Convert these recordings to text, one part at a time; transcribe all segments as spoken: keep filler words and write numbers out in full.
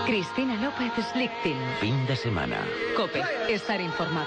Cristina López Slichting. Fin de semana. COPE. Estar informado.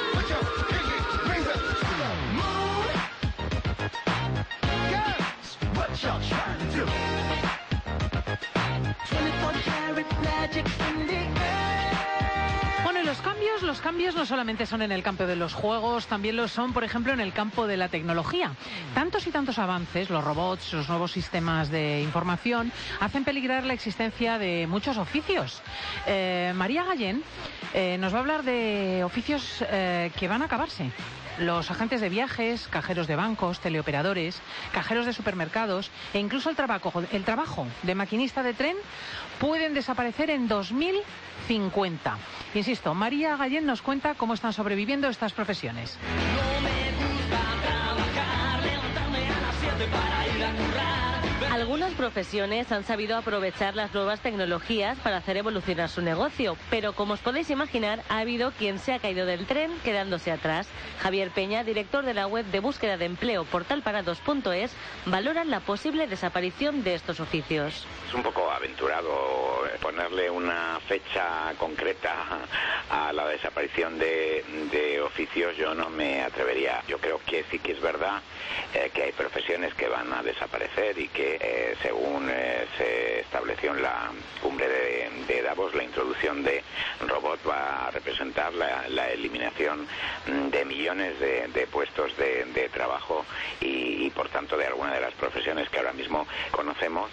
Bueno, y los cambios, los cambios no solamente son en el campo de los juegos, también lo son, por ejemplo, en el campo de la tecnología. Tantos y tantos avances, los robots, los nuevos sistemas de información, hacen peligrar la existencia de muchos oficios. Eh, María Gallén eh, nos va a hablar de oficios eh, que van a acabarse. Los agentes de viajes, cajeros de bancos, teleoperadores, cajeros de supermercados e incluso el trabajo, el trabajo de maquinista de tren pueden desaparecer en dos mil cincuenta. Insisto, María Gallén nos cuenta cómo están sobreviviendo estas profesiones. No me gusta trabajar, levantarme a las siete para ir a currar. Algunas profesiones han sabido aprovechar las nuevas tecnologías para hacer evolucionar su negocio, pero como os podéis imaginar, ha habido quien se ha caído del tren quedándose atrás. Javier Peña, director de la web de búsqueda de empleo portalparados punto es, valora la posible desaparición de estos oficios. Es un poco aventurado ponerle una fecha concreta a la desaparición de, de oficios, yo no me atrevería. Yo creo que sí que es verdad eh, que hay profesiones que van a desaparecer y que Eh, según eh, se estableció en la cumbre de, de Davos, la introducción de robot va a representar la, la eliminación de millones de, de puestos de, de trabajo y, y por tanto de alguna de las profesiones que ahora mismo conocemos.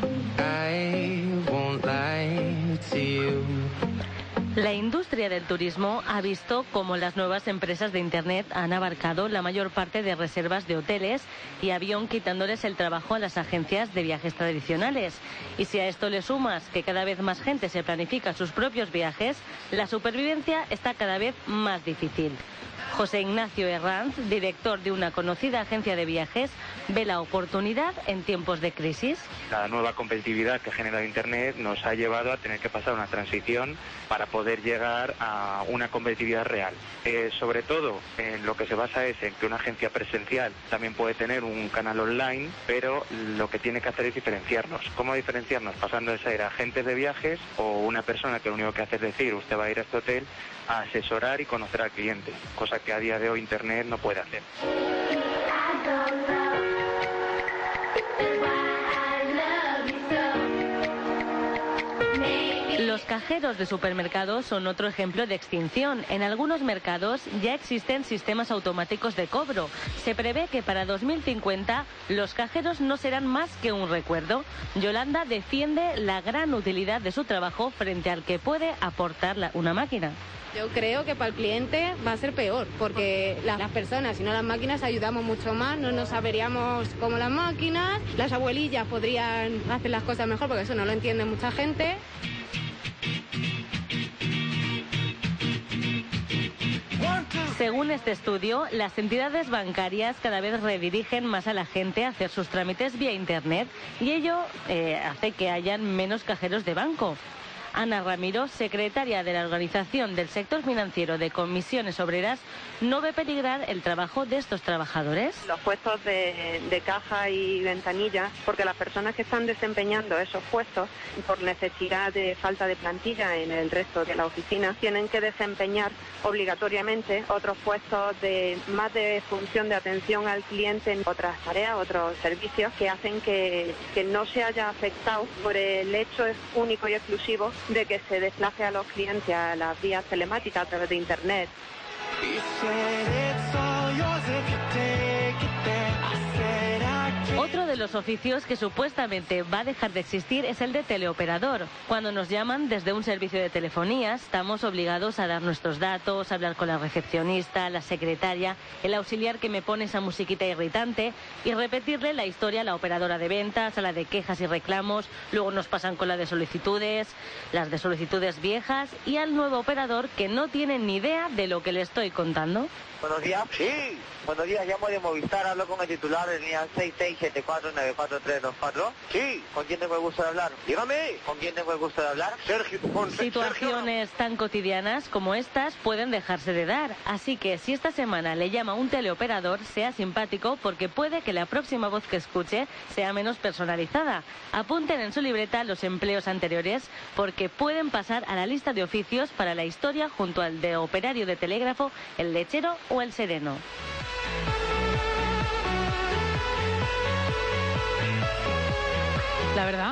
I won't lie to you. La industria del turismo ha visto cómo las nuevas empresas de Internet han abarcado la mayor parte de reservas de hoteles y avión, quitándoles el trabajo a las agencias de viajes tradicionales. Y si a esto le sumas que cada vez más gente se planifica sus propios viajes, la supervivencia está cada vez más difícil. José Ignacio Herranz, director de una conocida agencia de viajes, ve la oportunidad en tiempos de crisis. La nueva competitividad que genera Internet nos ha llevado a tener que pasar una transición para poder llegar a una competitividad real. Eh, sobre todo, en lo que se basa es en que una agencia presencial también puede tener un canal online, pero lo que tiene que hacer es diferenciarnos. ¿Cómo diferenciarnos? Pasando de ser agentes de viajes o una persona que lo único que hace es decir, usted va a ir a este hotel, a asesorar y conocer al cliente, cosa que a día de hoy Internet no puede hacer. Los cajeros de supermercados son otro ejemplo de extinción. En algunos mercados ya existen sistemas automáticos de cobro. Se prevé que para dos mil cincuenta los cajeros no serán más que un recuerdo. Yolanda defiende la gran utilidad de su trabajo frente al que puede aportar la, una máquina. Yo creo que para el cliente va a ser peor, porque las, las personas, si no las máquinas, ayudamos mucho más, no nos saberíamos como las máquinas, las abuelillas podrían hacer las cosas mejor, porque eso no lo entiende mucha gente. Según este estudio, las entidades bancarias cada vez redirigen más a la gente a hacer sus trámites vía Internet y ello eh, hace que hayan menos cajeros de banco. Ana Ramiro, secretaria de la Organización del Sector Financiero de Comisiones Obreras, no ve peligrar el trabajo de estos trabajadores. Los puestos de, de caja y ventanilla, porque las personas que están desempeñando esos puestos, por necesidad de falta de plantilla en el resto de la oficina, tienen que desempeñar obligatoriamente otros puestos de más de función de atención al cliente en otras tareas, otros servicios, que hacen que, que no se haya afectado por el hecho único y exclusivo de que se desplace a los clientes a las vías telemáticas a través de Internet. Otro de los oficios que supuestamente va a dejar de existir es el de teleoperador. Cuando nos llaman desde un servicio de telefonía, estamos obligados a dar nuestros datos, a hablar con la recepcionista, la secretaria, el auxiliar que me pone esa musiquita irritante y repetirle la historia a la operadora de ventas, a la de quejas y reclamos, luego nos pasan con la de solicitudes, las de solicitudes viejas y al nuevo operador que no tiene ni idea de lo que le estoy contando. Buenos días. Sí. Buenos días, llamo de Movistar, hablo con el titular de línea seis seis siete cuatro. cuatro nueve cuatro tres dos cuatro. Sí. ¿Con quién tengo el gusto de hablar? Dígame. ¿Con quién tengo el gusto de hablar? Sergio. Con Situaciones tan cotidianas como estas pueden dejarse de dar. Así que si esta semana le llama un teleoperador, sea simpático porque puede que la próxima voz que escuche sea menos personalizada. Apunten en su libreta los empleos anteriores porque pueden pasar a la lista de oficios para la historia junto al de operario de telégrafo, el lechero o el sereno.